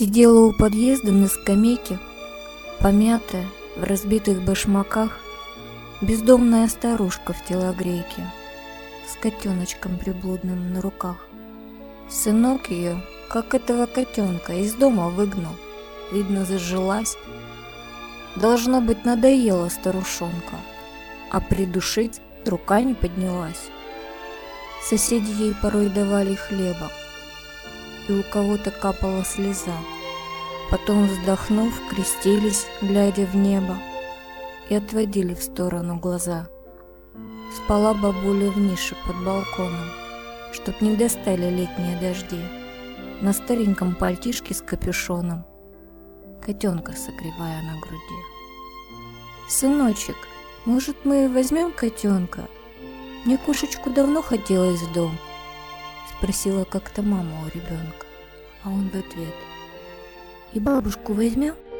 Сидела у подъезда на скамейке, помятая, в разбитых башмаках, бездомная старушка в телогрейке, с котеночком приблудным на руках. Сынок ее, как этого котенка, из дома выгнал, видно, зажилась. Должно быть, надоела старушонка, а придушить рука не поднялась. Соседи ей порой давали хлеба, и у кого-то капала слеза. Потом, вздохнув, крестились, глядя в небо, и отводили в сторону глаза. Спала бабуля в нише под балконом, чтоб не достали летние дожди, на стареньком пальтишке с капюшоном, котенка согревая на груди. «Сыночек, может, мы возьмем котенка? Мне кошечку давно хотелось в дом», — спросила как-то мама у ребенка, а он в ответ: «И бабушку возьмем?»